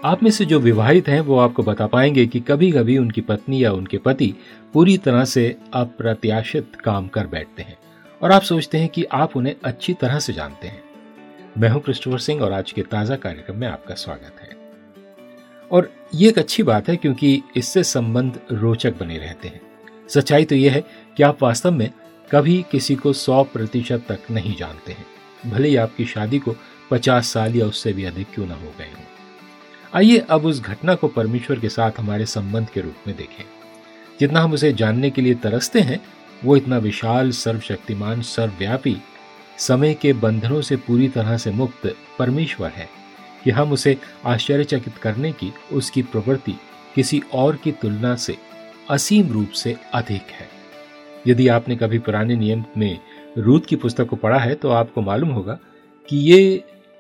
आप में से जो विवाहित हैं वो आपको बता पाएंगे कि कभी कभी उनकी पत्नी या उनके पति पूरी तरह से अप्रत्याशित काम कर बैठते हैं और आप सोचते हैं कि आप उन्हें अच्छी तरह से जानते हैं। मैं हूं क्रिस्टोफर सिंह और आज के ताजा कार्यक्रम में आपका स्वागत है। और ये एक अच्छी बात है क्योंकि इससे संबंध रोचक बने रहते हैं। सच्चाई तो यह है कि आप वास्तव में कभी किसी को 100% तक नहीं जानते हैं, भले ही आपकी शादी को 50 साल या उससे भी अधिक क्यों न हो गए हों। आइए अब उस घटना को परमेश्वर के साथ हमारे संबंध के रूप में देखें। जितना हम उसे जानने के लिए तरसते हैं, वो इतना विशाल, सर्वशक्तिमान, सर्वव्यापी, समय के बंधनों से पूरी तरह से मुक्त परमेश्वर है कि हम उसे आश्चर्यचकित करने की उसकी प्रवृत्ति किसी और की तुलना से असीम रूप से अधिक है। यदि आपने कभी पुराने नियम में रूत की पुस्तक को पढ़ा है तो आपको मालूम होगा कि ये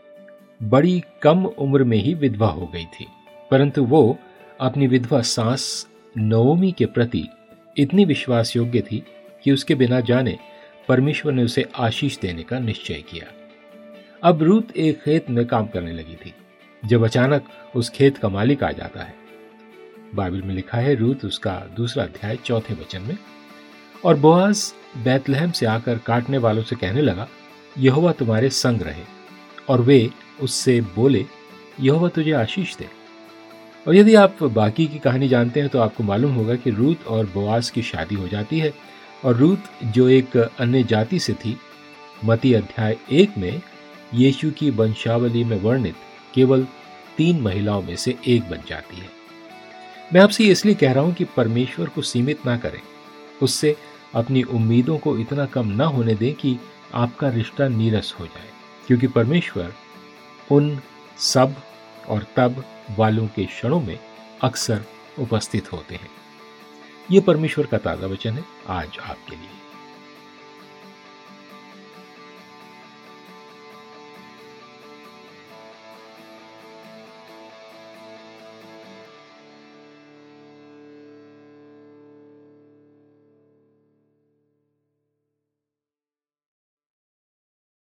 बड़ी कम उम्र में ही विधवा हो गई थी, परंतु वो अपनी विधवा सास नओमी के प्रति इतनी विश्वास योग्य थी कि उसके बिना जाने परमेश्वर ने उसे आशीष देने का निश्चय किया। अब रूत एक खेत में काम करने लगी थी जब अचानक उस खेत का मालिक आ जाता है। बाइबल में लिखा है, रूत उसका 2 अध्याय 4 वचन में, और बोआज बैतलहम से आकर काटने वालों से कहने लगा, यहोवा तुम्हारे संग रहे। और वे उससे बोले, यहोवा तुझे आशीष दे। और यदि आप बाकी की कहानी जानते हैं तो आपको मालूम होगा कि रूत और बोआज की शादी हो जाती है और रूत जो एक अन्य जाति से थी, मत्ती अध्याय 1 में यीशु की वंशावली में वर्णित केवल 3 महिलाओं में से एक बन जाती है। मैं आपसे इसलिए कह रहा हूं कि परमेश्वर को सीमित ना करें, उससे अपनी उम्मीदों को इतना कम ना होने दें कि आपका रिश्ता नीरस हो जाए, क्योंकि परमेश्वर उन सब और तब वालों के क्षणों में अक्सर उपस्थित होते हैं। ये परमेश्वर का ताजा वचन है आज आपके लिए।